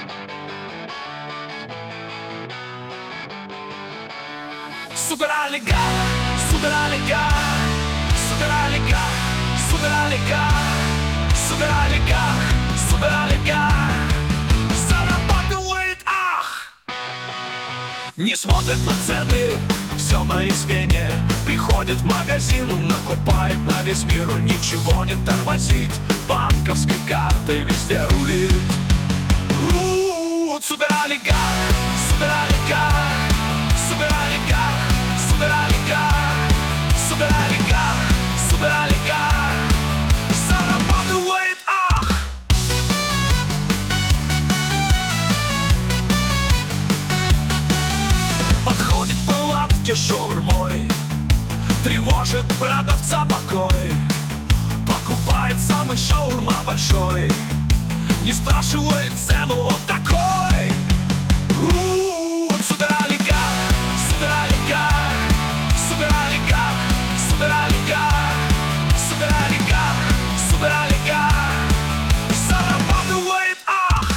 Суперолигарх, суперолигарх, суперолигарх, суперолигарх, суперолигарх, суперолигарх зарабатывает, ах! Не смотрит на цены, все на извне. Приходит в магазин, накупает на весь мир. Ничего не тормозит, банковской картой везде рулит. Суперолигарх, суперолигарх, суперолигарх, суперолигарх, суперолигарх, суперолигарх зарабатывает, ах! Подходит к палатке шаурмой, тревожит продавца покой. Покупает самый шаурма большой, не спрашивает цену, он такой. Суперолигарх, суперолигарх, суперолигарх, суперолигарх, суперолигарх, суперолигарх зарабатывает, ах!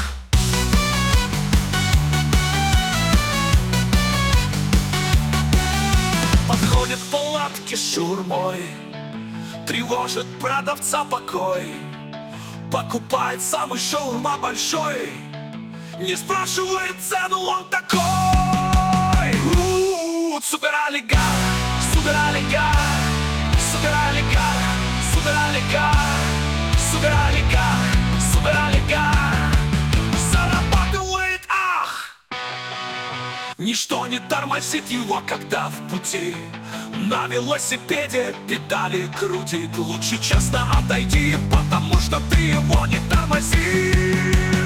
Подходит к палатке с шаурмой, тревожит продавца покой. Покупает самый шаурма большой, не спрашивает цену, он такой. Суперолигарх, суперолигарх, суперолигарх, суперолигарх, суперолигарх, суперолигарх зарабатывает, ах! Ничто не тормозит его, когда в пути. На велосипеде педали крутит. Лучше честно отойди, потому что ты его не тормозишь.